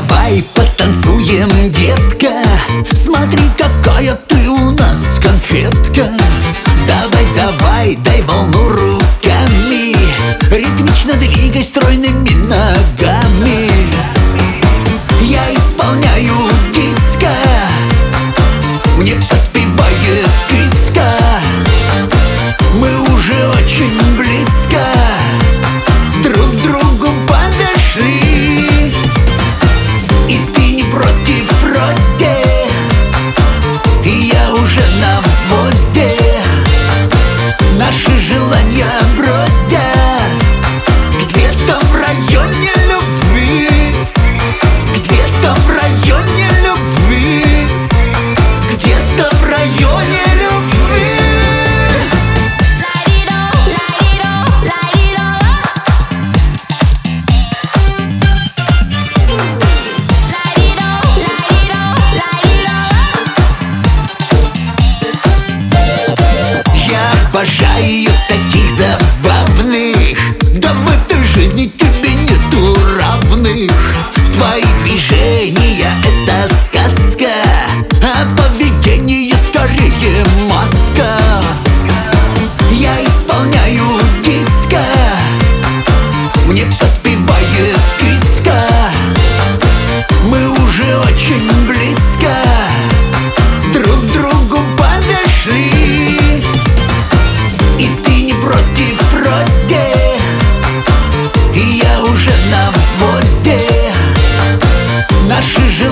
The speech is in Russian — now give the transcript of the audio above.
давай потанцуем, детка. Смотри, какая ты у нас конфетка. Давай, давай, дай волну руками, ритмично двигай стройными ногами. Я исполняю диско, мне подпевает киска. Мы уже очень близко друг к другу подошли. И ты не против вроде, и я уже на взводе. Наши желания бродят где-то в районе любви, где-то в районе любви, где-то в районе любви. Я обожаю таких забавных, да в этой жизни тебе нету равных. Твои движения — это сказка, а поведение скорее маска. Я исполняю диско, мне подпевает киска. Мы уже очень близко друг к другу подошли. И ты не против вроде, и я уже на взводе. Наши